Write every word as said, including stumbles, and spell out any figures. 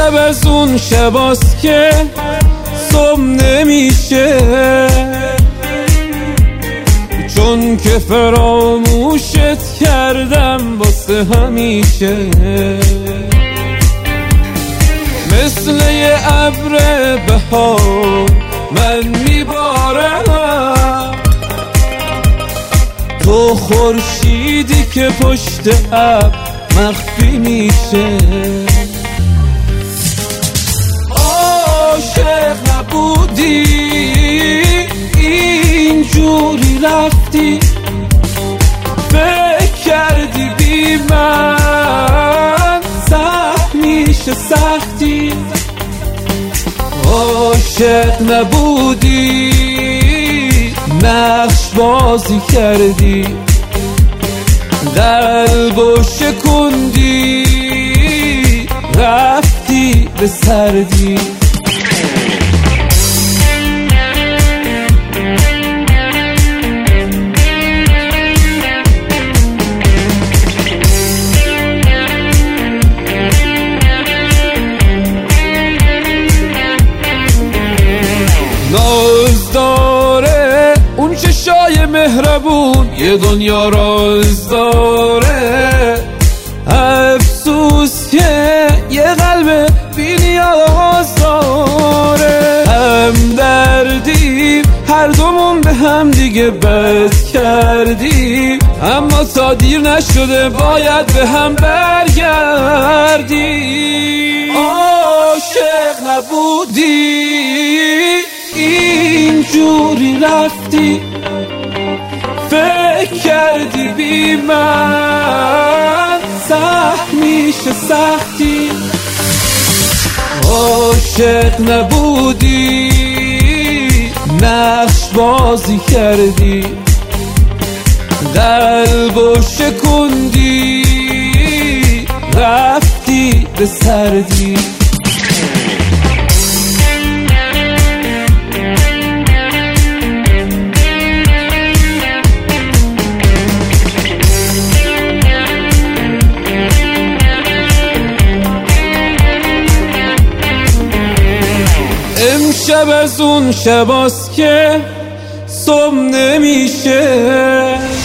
امشب از اون شباست که صبح نمیشه، چون که فراموشت کردم واسه همیشه. مثل یه ابر بهار من میبارم، تو خورشیدی که پشت ابر مخفی میشه. عاشق نبودی اینجوری رفتی، فکر کردی بی من سخت میشه سختی. عاشق نبودی نقش بازی کردی، قلبو شکندی رفتی به سردی. ناز داره اون چشای مهربون، یه دنیا راز داره. افسوس که یه قلب بی نیاز داره. هم دردیم هر دومون به هم دیگه بد کردیم، اما تا دیر نشده باید به هم برگردیم. عاشق نبودی اینجوری رفتی، فکر کردی بی من سخت میشه سختی. عاشق نبودی نقش بازی کردی، قلبو شکندی رفتی به سردی. امشب از اون شباست که صبح نمیشه،